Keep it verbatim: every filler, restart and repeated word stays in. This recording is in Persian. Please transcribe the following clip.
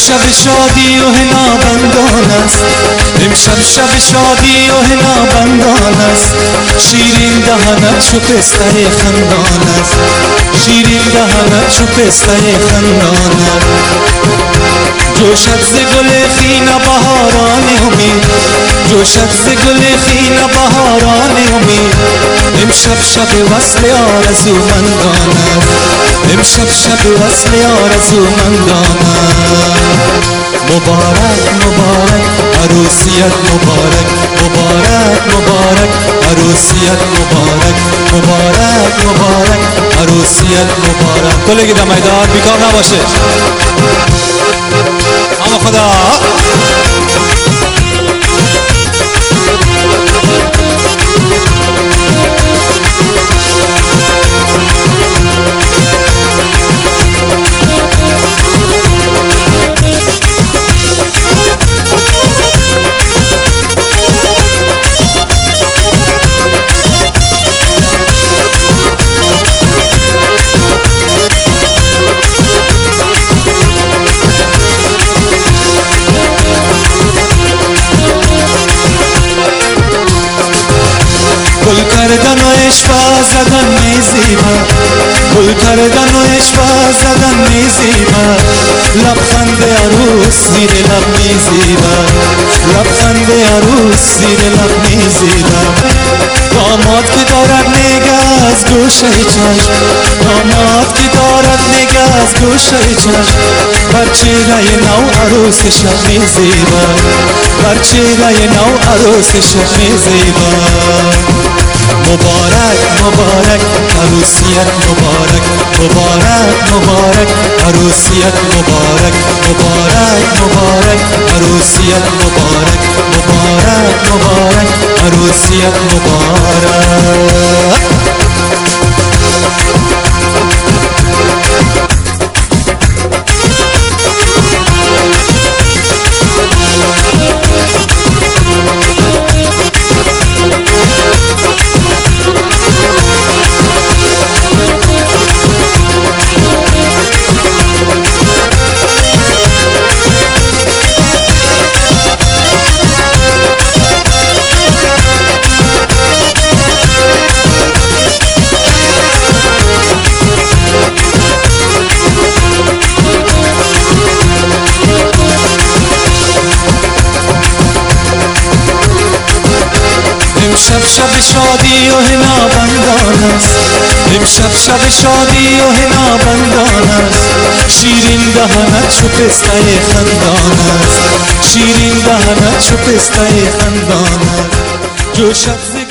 شب شادی و حنا بندان است، امشب شب شادی و حنا بندان است. شیرین دهنت چو پسته خندان است، شیرین دهنت چو پسته خندان است. جوشد ز گل خینا بهاران امید، جوشد ز گل خینا بهاران امید. امشب شب وصل آرزومندان است، امشب شب وصل آرزومندان است. مبارک مبارک عروسیت مبارک، مبارک مبارک عروسیت مبارک، مبارک مبارک عروسیت مبارک. کلگی در میدان بیکار نباشه. اما خدا گل کردن و عشق زدن میزیبا، گل کردن و عشق زدن میزیبا. لبخند عروس زیر لب میزیبا، لبخند عروس زیر لب میزیبا. داماد که دارد نگه از گوشه چشم، داماد که دارد نگه از گوشه چشم. بر چهره نو عروس شب میزیبا، بر چهره نو عروس شب میزیبا. مبارک مبارک عروسیت مبارک، مبارک مبارک عروسیت مبارک، مبارک مبارک عروسیت مبارک، مبارک مبارک عروسیت مبارک. امشب شب شادی و حنا بندان است، امشب شب شادی و حنا بندان است. شیرین دهنت چو پسته خندان است، شیرین دهنت چو پسته خندان است. جوشد